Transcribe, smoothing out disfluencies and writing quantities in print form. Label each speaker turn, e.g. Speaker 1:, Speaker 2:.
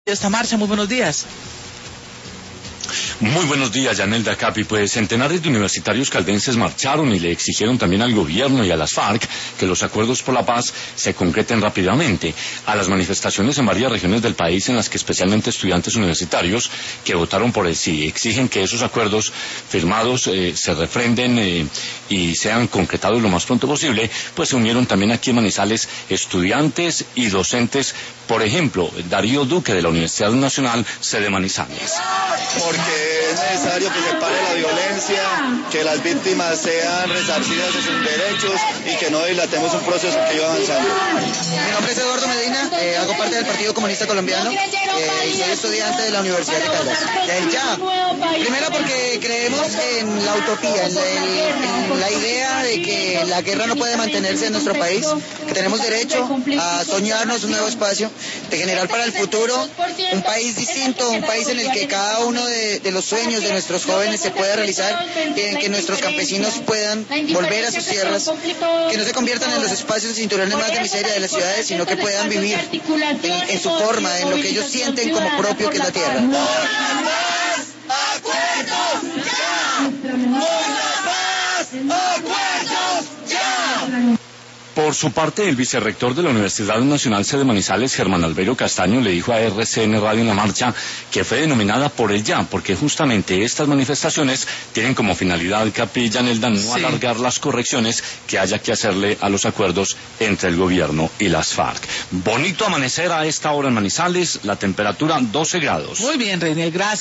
Speaker 1: Esta marcha, muy buenos días.
Speaker 2: Muy buenos días, Yanelda Capi. Pues centenares de universitarios caldenses marcharon y le exigieron también al gobierno y a las FARC que los acuerdos por la paz se concreten rápidamente. A las manifestaciones en varias regiones del país, en las que especialmente estudiantes universitarios que votaron por el sí exigen que esos acuerdos firmados se refrenden y sean concretados lo más pronto posible, pues se unieron también aquí en Manizales estudiantes y docentes. Por ejemplo, Darío Duque de la Universidad Nacional, sede Manizales.
Speaker 3: Porque es necesario que se pare la violencia, que las víctimas sean resarcidas de sus derechos y que no dilatemos un proceso que iba avanzando.
Speaker 4: Mi nombre es Eduardo Medina, hago parte del Partido Comunista Colombiano y soy estudiante de la Universidad de Caldas. Ya, primero porque creemos en la utopía, en la idea de que la guerra no puede mantenerse en nuestro país, que tenemos derecho a soñarnos un nuevo espacio, de generar para el futuro un país distinto, un país en el que cada uno de los sueños de nuestros jóvenes se pueda realizar, en que nuestros campesinos puedan volver a sus tierras, que no se conviertan en los espacios y cinturones más de miseria de las ciudades, sino que puedan vivir en su forma, en lo que ellos sienten como propio, que es la tierra.
Speaker 2: Por su parte, el vicerrector de la Universidad Nacional sede Manizales, Germán Albeiro Castaño, le dijo a RCN Radio en la marcha que fue denominada por el ya, porque justamente estas manifestaciones tienen como finalidad, Capi, Yanelda, no alargar las correcciones que haya que hacerle a los acuerdos entre el gobierno y las FARC. Bonito amanecer a esta hora en Manizales, la temperatura 12 grados.
Speaker 1: Muy bien, René, gracias.